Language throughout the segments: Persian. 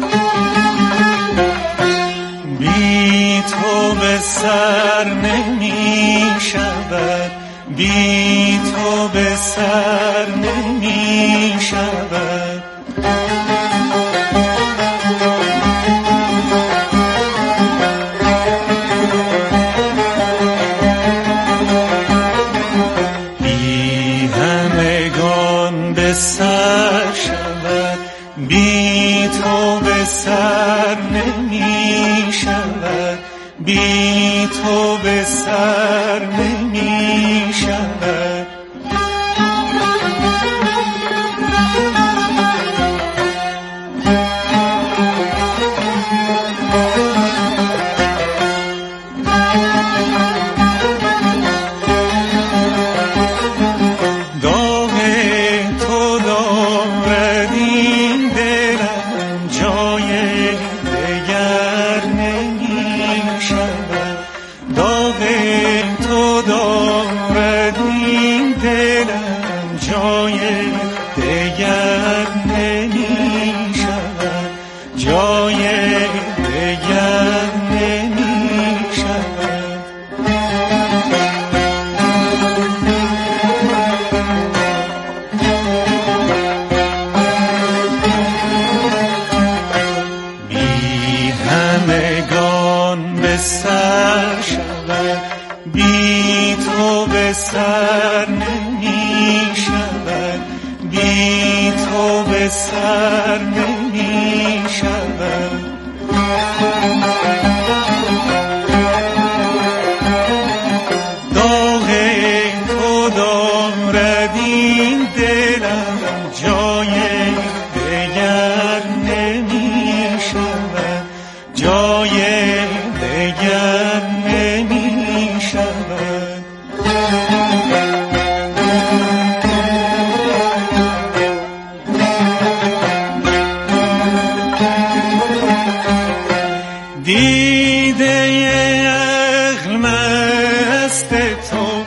بی تو به سر نمی شود، بی تو به سر نمی شود. بی همگان به سر شود، بی تو به سر نمی شود، بی تو به سر نمی شود. داغ تو دارد این دلم، جای دگر نمی شود. داغ تو دارد این دلم، جای دگر نمی شود، جای دگر نمی شود. بی همگان به سر شود، بی تو به سر نمی شود، بی تو به سر نمی شود. داغ تو دارد این دلم، جای دگر نمی شود، جای دگر نمی شود. دیده عقل مست تو،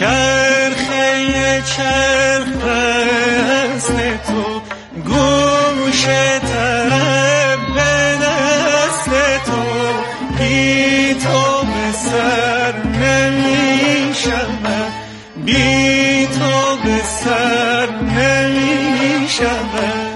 چرخه چرخ پرست تو، گوش طرب به دست تو. بی تو به سر نمی شود، بی تو به سر نمی شود.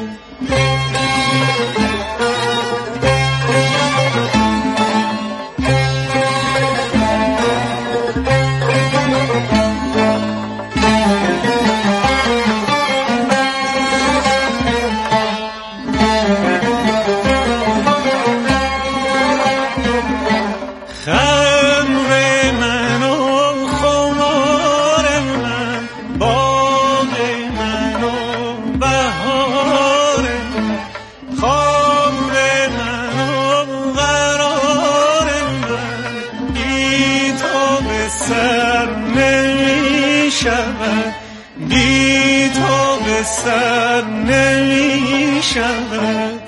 خمر من و خمار من، باغ من و بهار من، خمر من و قرار من. بی تو به سر نمی شود، بی تو به سر نمی شود.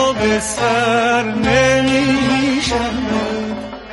تو به سر نمی شود.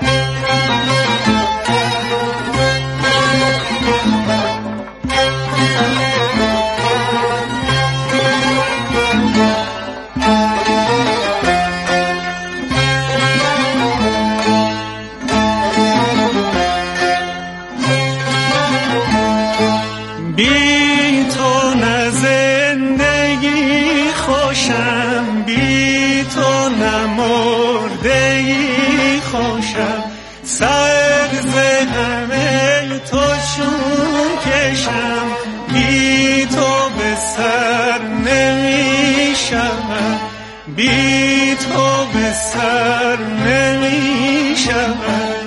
بی تو نه زندگی خوشم، بی تو نه مردگی خوشم، سر ز همه تو چون کشم، بی تو به سر نمی شود، بی تو به سر نمی شود.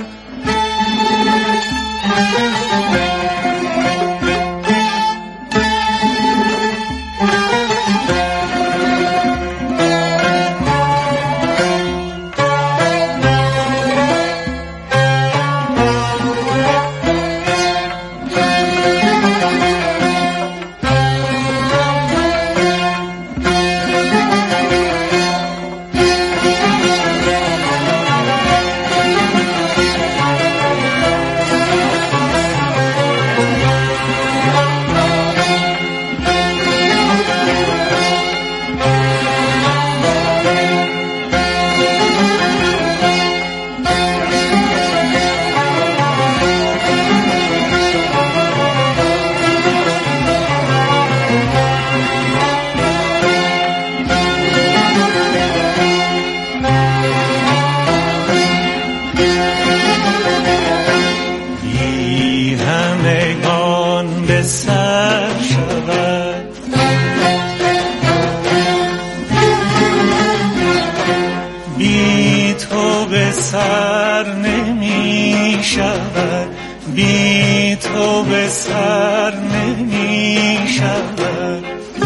بی تو به سر نمی شود، بی تو به سر نمی شود.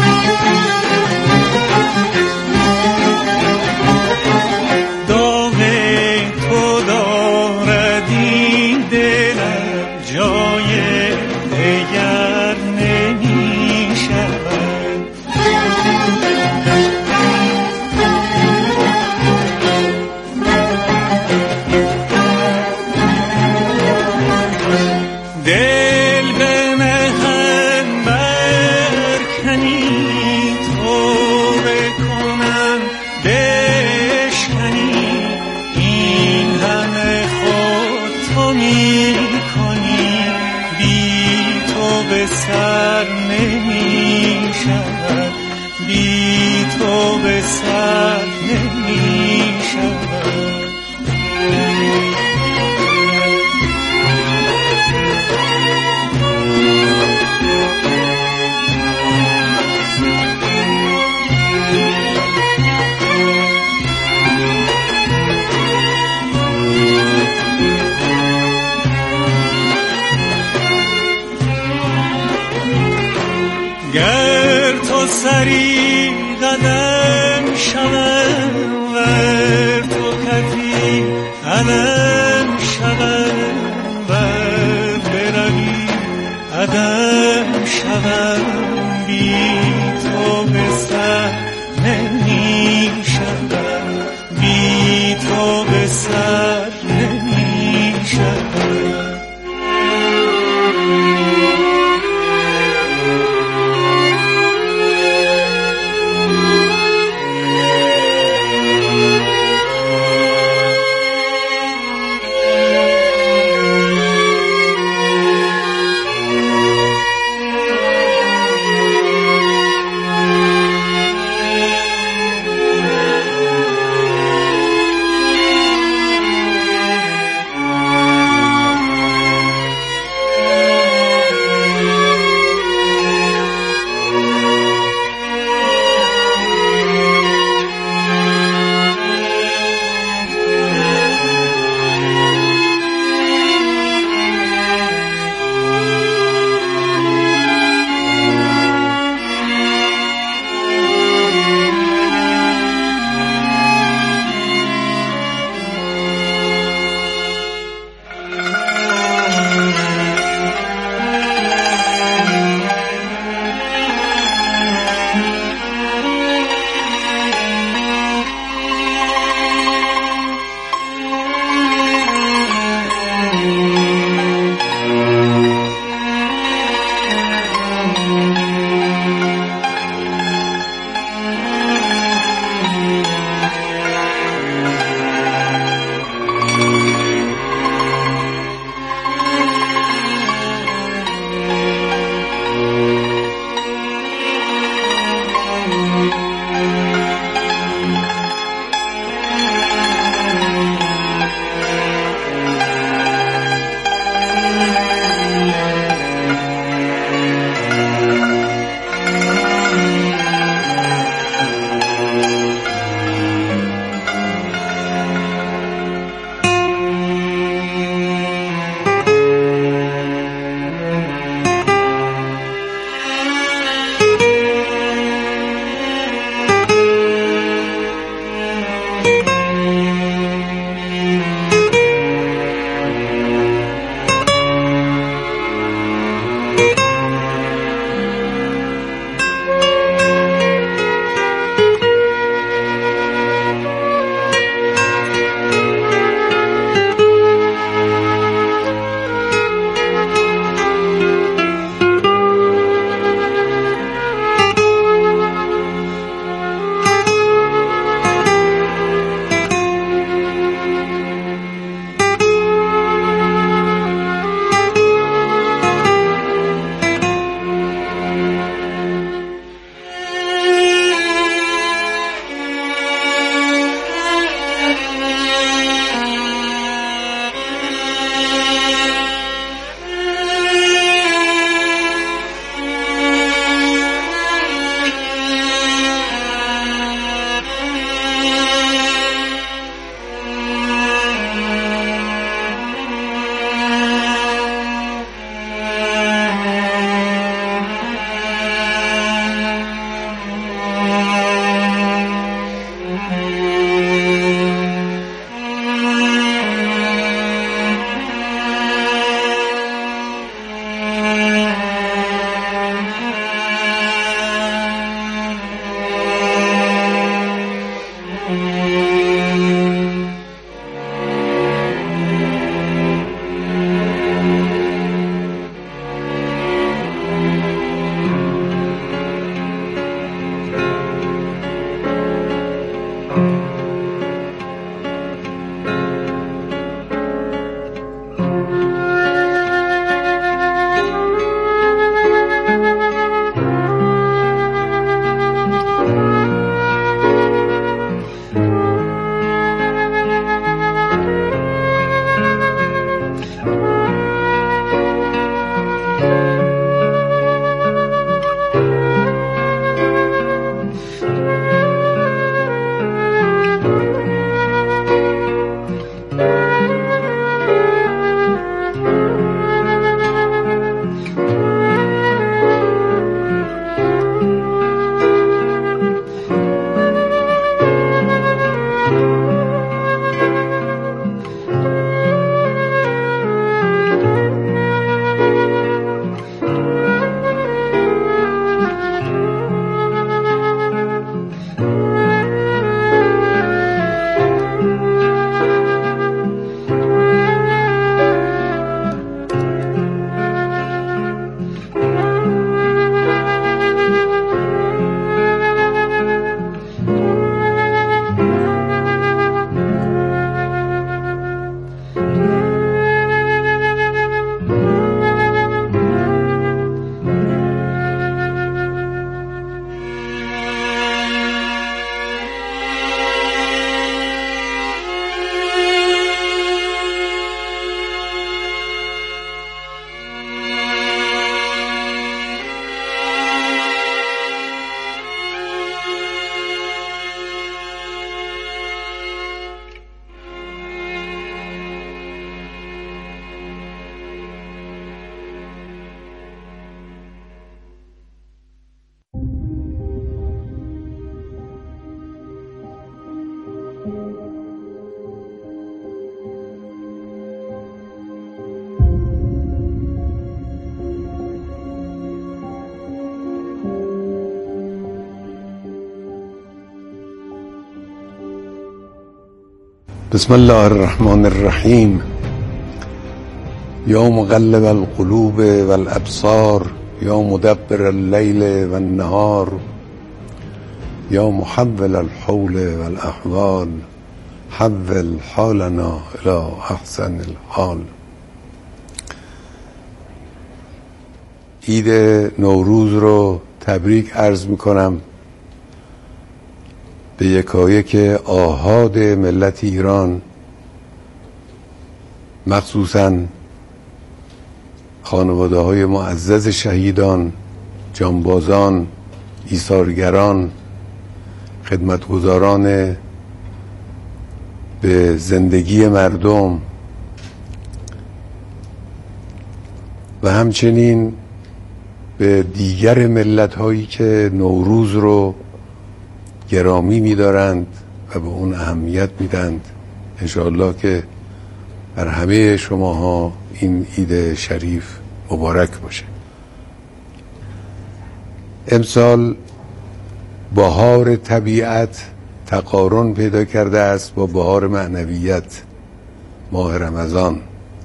داغ تو دارد این دلم، جای دگر نمی شود. دل به مهن برکنی، توبه کنم بشکنی، این همه خود تو می کنی، بی تو به سر نمی شود، بی تو به سر نمی شود. گر تو سری قدم شود، ور تو کفی علم شود، ور بروی عدم شود، بی تو به سر نمی شود، بی تو به سر نمی شود. بسم الله الرحمن الرحیم. یا مقلب القلوب والابصار، یا مدبر اللیل والنهار، یا محول الحول والاحوال، حول حالنا الی احسن الحال. عید نوروز رو تبریک عرض میکنم به یکایک آحاد ملت ایران، مخصوصاً خانواده های معزز شهیدان، جانبازان، ایثارگران، خدمتگزاران به زندگی مردم و همچنین به دیگر ملت هایی که نوروز رو گرامی می‌دارند و به اون اهمیت میدند. انشاءالله که بر همه شماها این عید شریف مبارک باشه. امسال بهار طبیعت تقارن پیدا کرده است با بهار معنویت، ماه رمضان.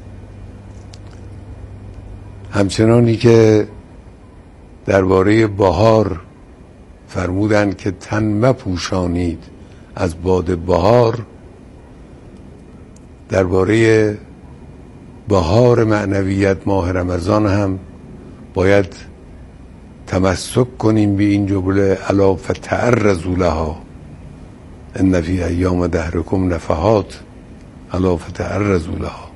همچنانی که درباره بهار فرمودند که تن مپوشانید از باد بهار، درباره بهار معنویت ماه رمضان هم باید تمسک کنیم به این جمله: الا فتعرضوا لها ان فی ایام دهرکم نفحات، الا فتعرضوا لها.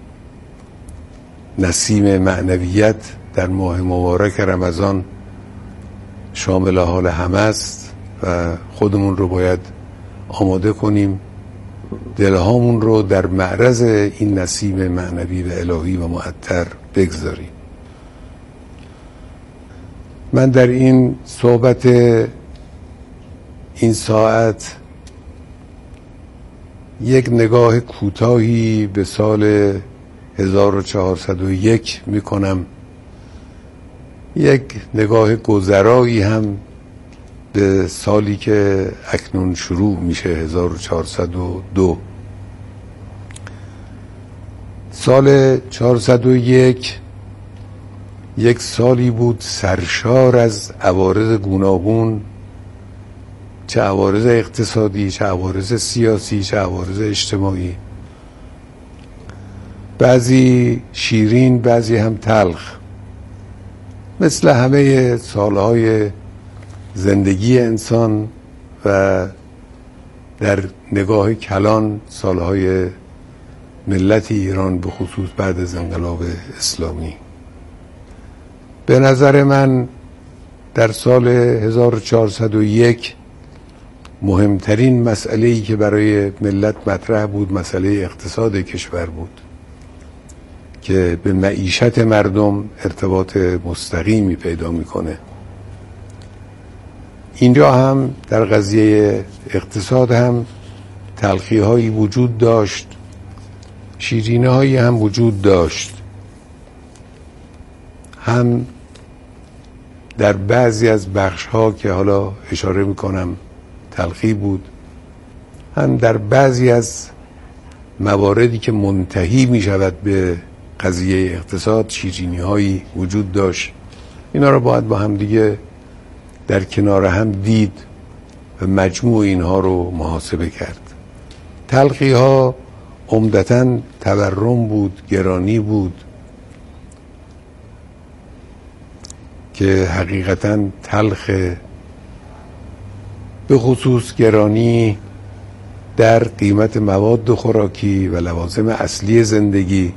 نسیم معنویت در ماه مبارک رمضان شامل حال همه است و خودمون رو باید آماده کنیم، دلهامون رو در معرض این نسیم معنوی و الهی و معطر بگذاریم. من در این صحبت این ساعت یک نگاه کوتاهی به سال 1401 میکنم، یک نگاه گذرایی هم به سالی که اکنون شروع میشه، 1402. سال 401 یک سالی بود سرشار از عوارض گوناگون، چه عوارض اقتصادی، چه عوارض سیاسی، چه عوارض اجتماعی، بعضی شیرین بعضی هم تلخ، مثل همه سالهای زندگی انسان و در نگاه کلان سالهای ملت ایران به خصوص بعد از انقلاب اسلامی. به نظر من در سال 1401 مهمترین مسئله‌ای که برای ملت مطرح بود مسئله اقتصاد کشور بود که به معیشت مردم ارتباط مستقیمی پیدا میکنه. اینجا هم در قضیه اقتصاد هم تلخی هایی وجود داشت، شیرینی هایی هم وجود داشت، هم در بعضی از بخش ها که حالا اشاره میکنم تلخی بود، هم در بعضی از مواردی که منتهی میشود به قضیه اقتصاد شیرینی هایی وجود داشت. اینا رو باید با هم دیگه در کنار هم دید و مجموع اینها رو محاسبه کرد. تلخی ها عمدتاً تورم بود، گرانی بود که حقیقتاً تلخ، به خصوص گرانی در قیمت مواد خوراکی و لوازم اصلی زندگی،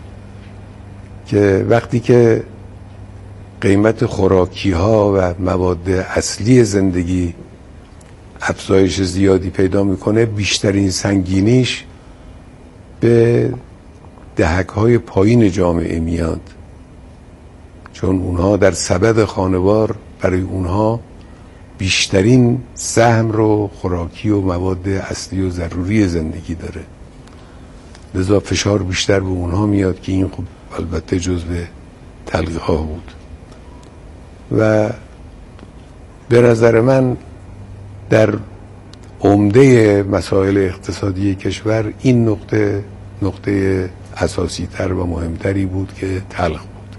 که وقتی که قیمت خوراکی ها و مواد اصلی زندگی افزایش زیادی پیدا میکنه، بیشترین سنگینیش به دهک های پایین جامعه میاد، چون اونها در سبد خانوار برای اونها بیشترین سهم رو خوراکی و مواد اصلی و ضروری زندگی داره، لذا فشار بیشتر به اونها میاد که این خب البته جزو تلخی ها بود. و به نظر من در عمده مسائل اقتصادی کشور این نقطه اساسی تر و مهمتری بود که تلخ بود.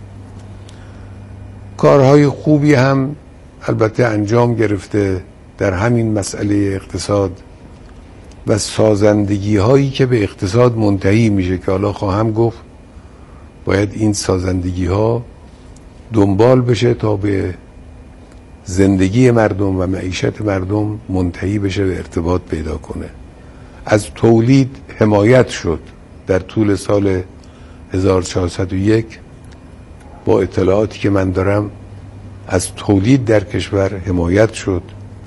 کارهای خوبی هم البته انجام گرفته در همین مسئله اقتصاد و سازندگی هایی که به اقتصاد منتهی میشه که حالا خواهم گفت باید این سازندگی ها دنبال بشه تا به زندگی مردم و معیشت مردم منتهی بشه و ارتباط پیدا کنه. از تولید حمایت شد در طول سال 1401. با اطلاعاتی که من دارم از تولید در کشور حمایت شد.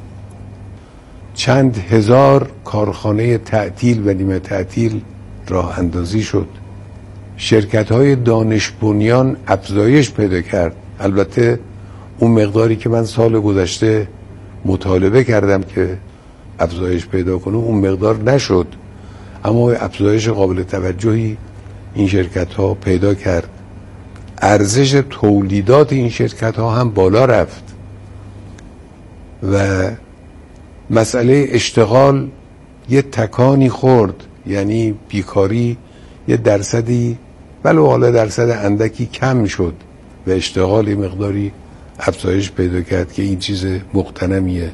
چند هزار کارخانه تعطیل و نیمه تعطیل راه اندازی شد. شرکت‌های دانش بنیان افزایش پیدا کرد. البته اون مقداری که من سال گذشته مطالبه کردم که افزایش پیدا کنه اون مقدار نشد، اما افزایش قابل توجهی این شرکت‌ها پیدا کرد. ارزش تولیدات این شرکت‌ها هم بالا رفت و مسئله اشتغال یه تکانی خورد، یعنی بیکاری یه درصدی ولو حالا درصد اندکی کم شد و اشتغال مقداری افزایش پیدا کرد که این چیز مغتنمیه.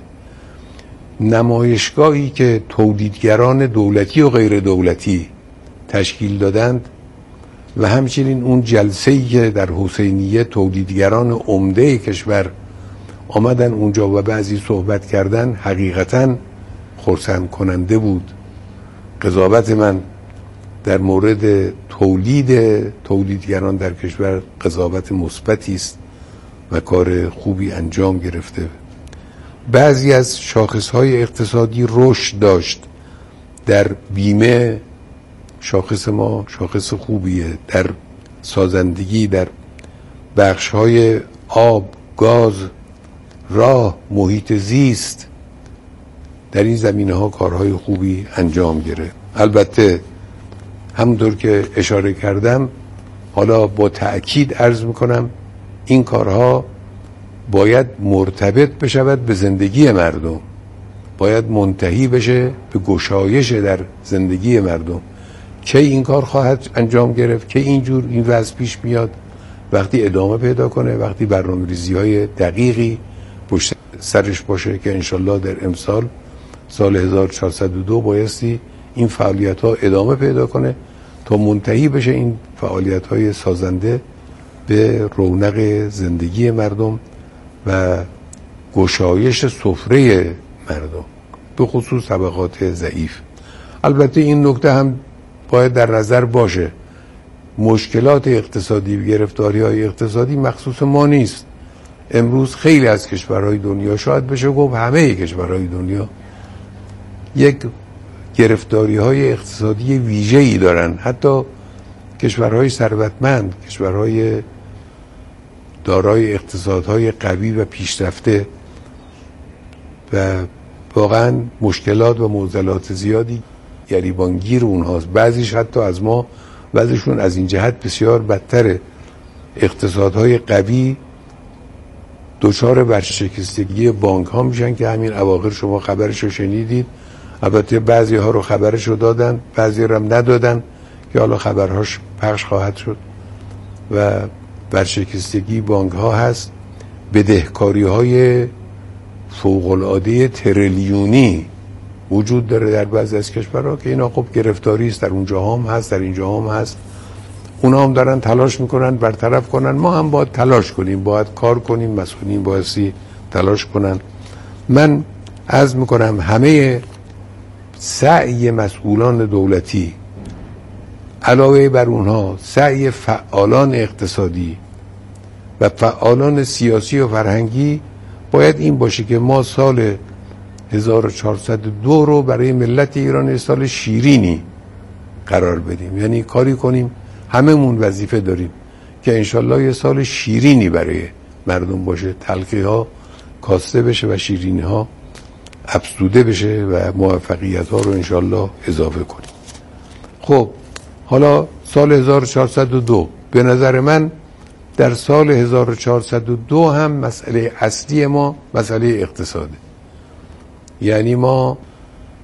نمایشگاهی که تولیدگران دولتی و غیر دولتی تشکیل دادند و همچنین اون جلسه‌ای که در حسینیه تولیدگران عمده کشور آمدن اونجا و بعضی صحبت کردن، حقیقتاً خرسند کننده بود. قضاوت من در مورد تولیدگران در کشور قضاوت مثبتی است و کار خوبی انجام گرفته. بعضی از شاخصهای اقتصادی رشد داشت. در بیمه شاخص ما شاخص خوبیه، در سازندگی، در بخشهای آب، گاز، راه، محیط زیست، در این زمینه‌ها کارهای خوبی انجام گرفت. البته همونطور که اشاره کردم، حالا با تأکید عرض میکنم این کارها باید مرتبط بشود به زندگی مردم، باید منتهی بشه به گشایش در زندگی مردم. کی این کار خواهد انجام گرفت، کی اینجور این وضع پیش میاد؟ وقتی ادامه پیدا کنه، وقتی برنامه‌ریزی‌های دقیقی پشت سرش باشه که انشالله در امسال سال 1402 بایستی این فعالیت‌ها ادامه پیدا کنه تا منتهی بشه این فعالیت‌های سازنده به رونق زندگی مردم و گشایش سفره مردم، به خصوص طبقات ضعیف. البته این نکته هم باید در نظر باشه، مشکلات اقتصادی و گرفتاری‌های اقتصادی مخصوص ما نیست. امروز خیلی از کشورهای دنیا، شاید بشه گفت همه کشورهای دنیا، یک گرفتاری‌های اقتصادی ویژه‌ای دارن. حتی کشورهای ثروتمند، کشورهای دارای اقتصادهای قوی و پیشرفته و واقعا مشکلات و معضلات زیادی گریبانگیر اونهاست. بعضیش حتی از ما، بعضیشون از این جهت بسیار بدتره. اقتصادهای قوی دچار ورشکستگی بانک ها میشن که همین اواخر شما خبرشو شنیدید. البته بعضی ها رو خبرشو دادن، بعضی رو هم ندادن که حالا خبرهاش پخش خواهد شد. و ورشکستگی بانک ها هست، بدهکاری های فوق العاده تریلیونی وجود داره در بعضی از کشورها که اینا خب گرفتاری است، در اونجا هم هست، در اینجا هم هست. اونا هم دارن تلاش میکنن برطرف کنن، ما هم باید تلاش کنیم، باید کار کنیم، مسئولین بایستی تلاش کنن. من عرض میکنم همه سعی مسئولان دولتی علاوه بر اونها سعی فعالان اقتصادی و فعالان سیاسی و فرهنگی باید این باشه که ما سال 1402 رو برای ملت ایران سال شیرینی قرار بدیم. یعنی کاری کنیم، هممون وظیفه داریم که انشالله یه سال شیرینی برای مردم باشه، تلخی ها کاسته بشه و شیرینی ها افزوده بشه و موفقیت ها رو انشالله اضافه کنیم. خب حالا سال 1402 به نظر من در سال 1402 هم مسئله اصلی ما مسئله اقتصاده. یعنی ما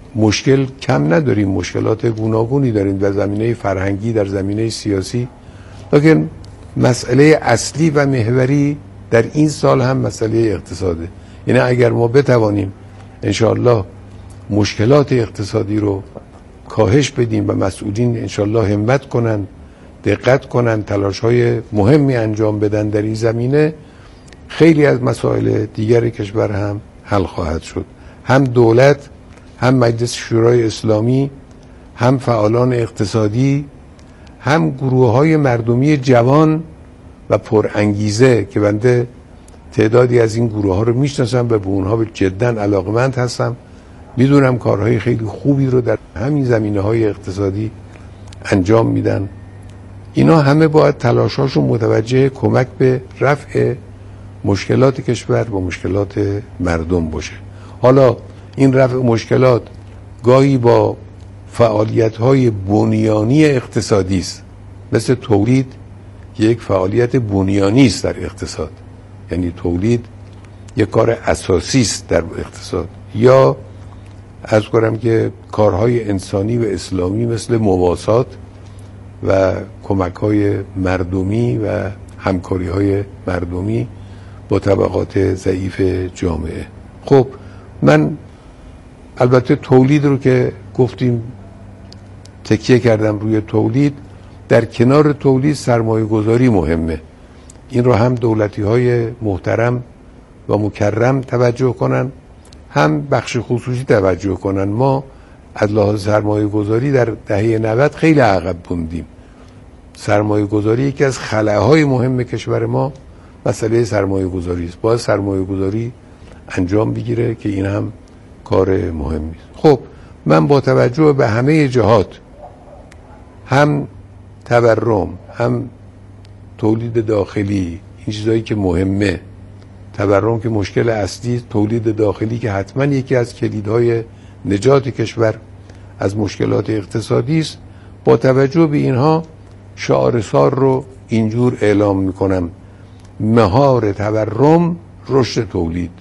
مشکل کم نداریم، مشکلات گوناگونی داریم در زمینه فرهنگی، در زمینه سیاسی، لیکن مسئله اصلی و محوری در این سال هم مسئله اقتصاده. یعنی اگر ما بتوانیم انشاءالله مشکلات اقتصادی رو کاهش بدیم و مسئولین انشاءالله همت کنن، دقت کنن، تلاش‌های مهمی انجام بدن در این زمینه، خیلی از مسائل دیگر کشور هم حل خواهد شد. هم دولت، هم مجلس شورای اسلامی، هم فعالان اقتصادی، هم گروه‌های مردمی جوان و پرانگیزه که بنده تعدادی از این گروه‌ها رو میشناسم و به اونها جداً علاقمند هستم. میدونم کارهای خیلی خوبی رو در همین زمینه‌های اقتصادی انجام میدن. اینا همه باید تلاشاشون متوجه کمک به رفع مشکلات کشور و مشکلات مردم باشه. حالا این رفع مشکلات گاهی با فعالیت‌های بنیانی اقتصادی است، مثل تولید که یک فعالیت بنیانی است در اقتصاد، یعنی تولید یک کار اساسی است در اقتصاد، یا عرض کنم که کارهای انسانی و اسلامی مثل مواسات و کمک‌های مردمی و همکاری‌های مردمی با طبقات ضعیف جامعه. خب من البته تولید رو که گفتیم تکیه کردم روی تولید، در کنار تولید سرمایه گذاری مهمه. این رو هم دولتی‌های محترم و مکرم توجه کنن، هم بخش خصوصی توجه کنن. ما از لحاظ سرمایه گذاری در دهه 90 خیلی عقب موندیم. سرمایه گذاری یکی از خلاهای مهم کشور ما مسئله سرمایه گذاری است. باید سرمایه گذاری انجام بگیره که این هم کار مهمی است. خب من با توجه به همه جهات، هم تورم، هم تولید داخلی، این چیزایی که مهمه، تورم که مشکل اصلی، تولید داخلی که حتما یکی از کلیدهای نجات کشور از مشکلات اقتصادی است، با توجه به اینها شعار سال رو اینجور اعلام میکنم: مهار تورم، رشد تولید.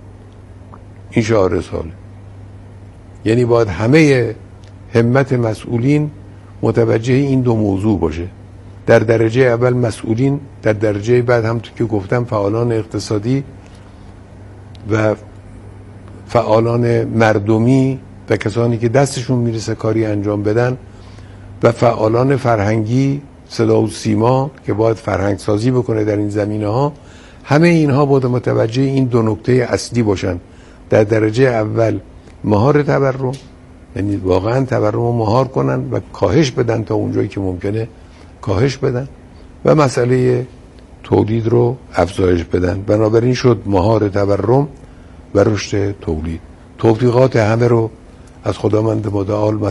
این شعار سال، یعنی باید همه همت مسئولین متوجه این دو موضوع باشه. در درجه اول مسئولین، در درجه بعد هم که گفتم فعالان اقتصادی و فعالان مردمی و کسانی که دستشون میرسه کاری انجام بدن، و فعالان فرهنگی، صدا و سیما که باید فرهنگ سازی بکنه در این زمینه ها. همه اینها باید متوجه این دو نکته اصلی باشن. در درجه اول مهار تورم، یعنی واقعا تورم رو مهار کنن و کاهش بدن تا اونجایی که ممکنه کاهش بدن، و مسئله تولید رو افزایش بدن. بنابراین شد مهار تورم و رشد تولید. توفیقات همه رو از خداوند متعال